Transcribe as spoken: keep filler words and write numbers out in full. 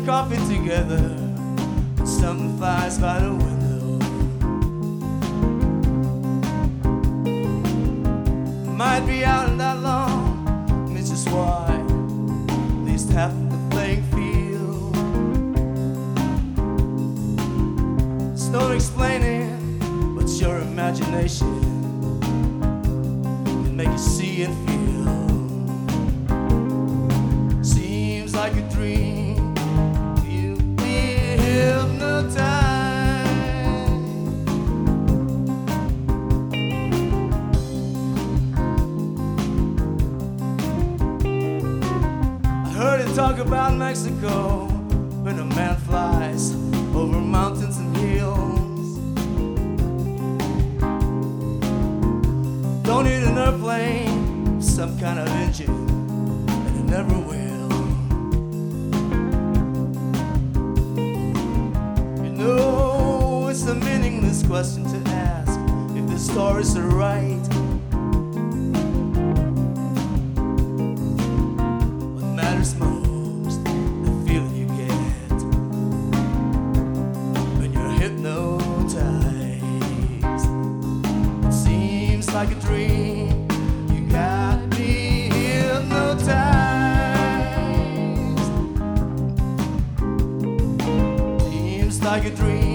coffee together, and something flies by the window. Might be out that long, and it's just why at least half the playing field. There's no explaining, but your imagination can make you see and feel. Seems like a dream, you'll be hypnotized. I heard it talk about Mexico when a man flies over mountains and hills. Don't need an airplane, some kind of engine, and it never will. You know, it's a meaningless question to ask if the stories are right. What matters most, the feeling you get when you're hypnotized. It seems like a dream, you got me hypnotized. Seems like a dream.